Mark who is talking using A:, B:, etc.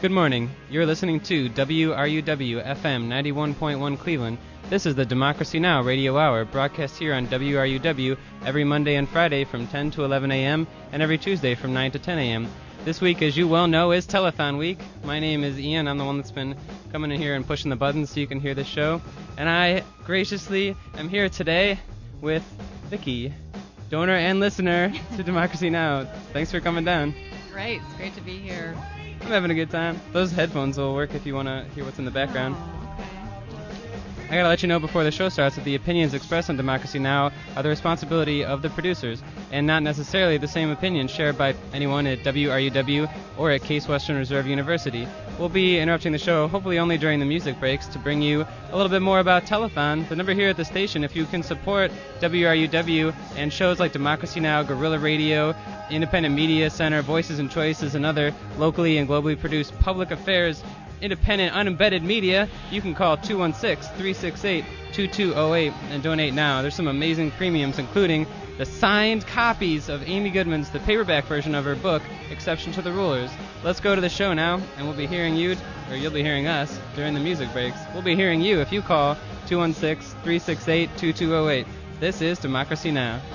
A: Good morning. You're listening to WRUW FM 91.1 Cleveland. This is the Democracy Now! Radio Hour, broadcast here on WRUW every Monday and Friday from 10 to 11 a.m. and every Tuesday from 9 to 10 a.m. This week, as you well know, is Telethon Week. My name is Ian. I'm the one that's been coming in here and pushing the buttons so you can hear this show. And I graciously am here today with Vicki, donor and listener to Democracy Now! Thanks for coming down.
B: Great. It's great to be here.
A: I'm having a good time. Those headphones will work if you want to hear what's in the background.
B: Oh, okay.
A: I gotta let you know before the show starts that the opinions expressed on Democracy Now! Are the responsibility of the producers, and not necessarily the same opinions shared by anyone at WRUW or at Case Western Reserve University. We'll be interrupting the show, hopefully only during the music breaks, to bring you a little bit more about Telethon. The number here at the station, if you can support WRUW and shows like Democracy Now!, Guerrilla Radio, Independent Media Center, Voices and Choices, and other locally and globally produced public affairs independent, unembedded media, you can call 216-368-2208 and donate now. There's some amazing premiums, including the signed copies of Amy Goodman's, the paperback version of her book, Exception to the Rulers. Let's go to the show now, and we'll be hearing you, or you'll be hearing us, during the music breaks. We'll be hearing you if you call 216-368-2208. This is Democracy Now!